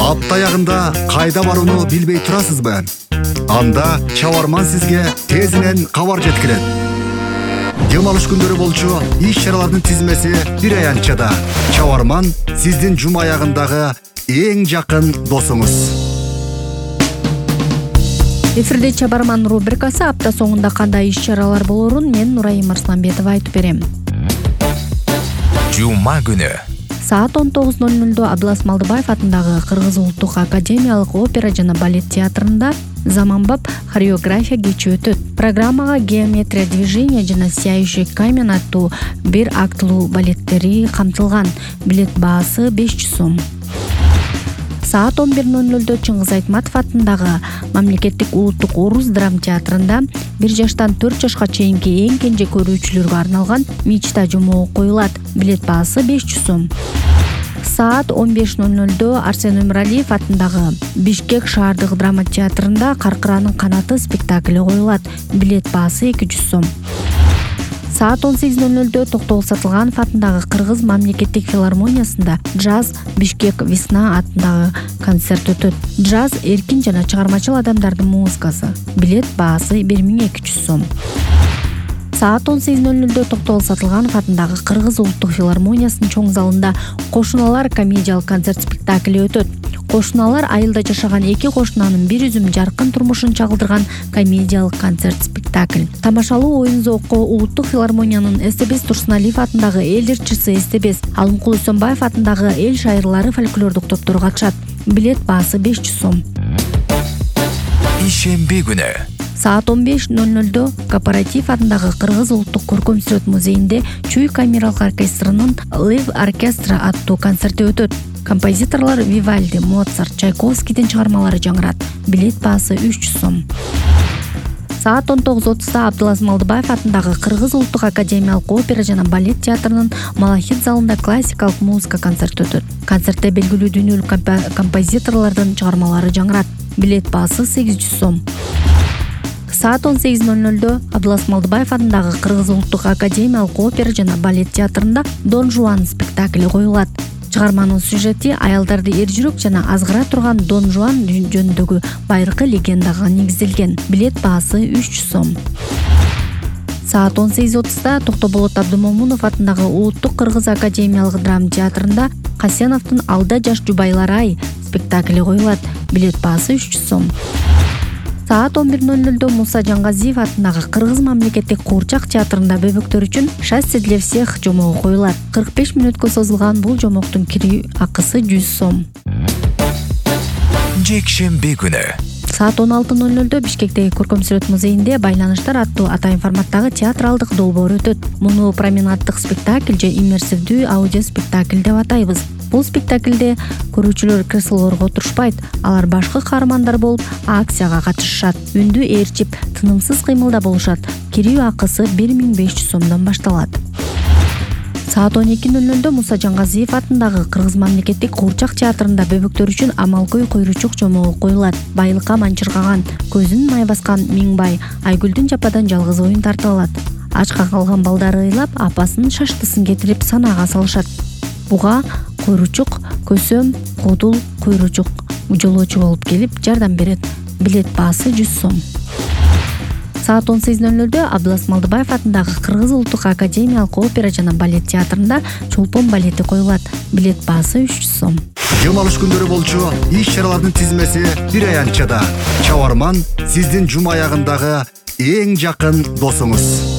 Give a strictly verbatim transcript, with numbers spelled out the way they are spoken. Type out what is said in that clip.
Апта аягында кайда барууну билбей турасызбы? Анда Чабарман сизге тезинен кабар жеткирет. Дем алыш күндөрү болчу иш-чаралардын тизмеси бир аянтчада. Чабарман сиздин жума аягындагы эң жакын досуңуз. Эфирде Чабарман рубрикасы. Апта соңунда кандай иш-чаралар болорун мен Нурайым Арсланбетова айтып берем. Жума күнү Саат он тогуз ноль нольдо Абдылас Малдыбаев атындагы Кыргыз улуттук академиялык опера жана балет театрында заманбап хореография кечи өтөт. Программага геометрия движения жана сияющий камень аттуу бир актылуу балеттери камтылган. Билет баасы беш жүз сом. Саат он бир ноль нольдо Чыңгыз Айтматов атындагы Мамлекеттик улуттук орус драма театрында бир жаштан төрт жашка чейинки эң кенже көрүүчүлөргө арналган мечта жомогу коюлат. Билет баасы беш жүз сом. Саат он беш ноль нольдо Арсен Өмүралиев атындагы Бишкек шаардык драма театрында Каркыранын канаты спектакли коюлат. Билет баасы эки жүз сом. Саат он сегиз ноль нольдо Токтогул Сатылганов атындагы Кыргыз мамлекеттик филармониясында Джаз Бишкек Весна атындагы концерт өтөт. Джаз эркин жана чыгармачыл адамдардын музыкасы. Билет баасы бир миң эки жүз сом. Саат он сегиз ноль нольдо Токтогул Сатылганов атындагы Кыргыз улуттук филармониясынын чоң залында Кошуналар комедиялык концерт спектакли өтөт. Кошуналар айылда жашаган эки кошунанын бир үзүм жаркын турмушун чагылдырган комедиялык концерт спектакль. Тамашалуу оюн-зоокко улуттук филармониянын Эстебес Турсуналиев атындагы эл ырчысы Эстебес, Алымкул Өсөнбаев атындагы эл шайырлары фольклордук топтор катышат. Билет баасы беш жүз сом. Ишемби күнү Саат он беш ноль нольдо Кооператив атындагы Кыргыз улуттук көркөм сүрөт музейинде Чуй камералык оркестринин Live оркестра аттуу концерти өтөт. Композиторлор Вивальди, Моцарт, Чайковскийдин чыгармалары жаңырат. Билет баасы үч жүз сом. Саат он тогуз отузда Абдылас Малдыбаев атындагы Кыргыз улуттук академиялык опера жана балет театрынын Малахит залында классикалык музыка концерти өтөт. Концертте белгилүү дүйнөлүк композиторлордун чыгармалары жаңырат. Билет баасы сегиз жүз сом. Саат он сегиз ноль нольдо Абдылас Малдыбаев атындагы Кыргыз улуттук академиялык опера жана балет театрында Дон Жуан спектакли коюлат. Чыгарманын сюжети аялдарды эр-жүрөк жана азгыра турган Дон Жуан жөнүндөгү байыркы легендага негизделген. Билет баасы үч жүз сом. Саат он сегиз отузда Токтоболот Абдымомунов атындагы Улуттук Кыргыз академиялык драма театрында Касеновдун Алда жаш жубайлар-ай спектакли коюлат. Билет баасы үч жүз сом. Саат он бир ноль нольдо Муса Жангазиев атындагы Кыргыз мамлекеттик куурчак театрында бөбөктөр үчүн «Счастье для всех» жомогу коюлат. кырк беш мүнөткө созулган бул жомоктун кирүү акысы жүз сом. Жекшемби күнү Саат он алты ноль нольдо Бишкектеги көркөм сүрөт музейинде Байланыштар аттуу атайын форматтагы театралдык долбоор өтөт. Муну променаддык спектакль же иммерсивдүү аудио спектакль деп атайбыз. Бул спектакльде көрүүчүлөр креслолорго отурушпайт, алар башкы каармандар болуп акцияга катышышат. Үндү ээрчип, тынымсыз кыймылда болушат. Кирүү акысы бир миң беш жүз сомдон башталат. Саат он эки ноль нольдо Муса Жангазиев атындагы Кыргыз мамлекеттик куурчак театрында бөбөктөр үчүн Амалкөй куйручук жомогу коюлат. Байлыкка манчыргаган, көзүн май баскан Миңбай Айгүлдүн жападан жалгыз оюн тартып алат. Ачка калган балдары ыйлап, апасынын шаштысын кетирип санаага салышат. Буга куйручук, көсөм, кудул, куйручук жолоочу болуп келип жардам берет. Билет баасы жүз сом. Саат он сегиз ноль нольдо Абдылас Малдыбаев атындагы Кыргыз улуттук академиялык опера жана балет театрында Чолпон балети коюлат. Билет баасы үч жүз сом. Дем алыш күндөрү болчу иш-чаралардын тизмеси бир аянтчада. Чабарман сиздин жума аягындагы эң жакын досуңуз.